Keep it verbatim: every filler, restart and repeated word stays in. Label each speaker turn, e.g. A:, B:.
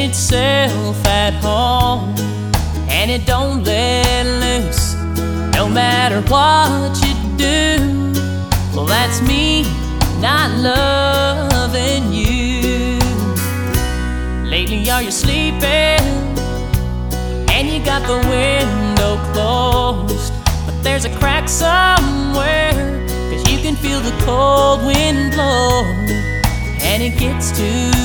A: itself at home, and it don't let loose no matter what you do. Well, that's me not loving you. Lately, are you sleeping? And you got the window closed, but there's a crack somewhere, 'cause you can feel the cold wind blow, and it gets to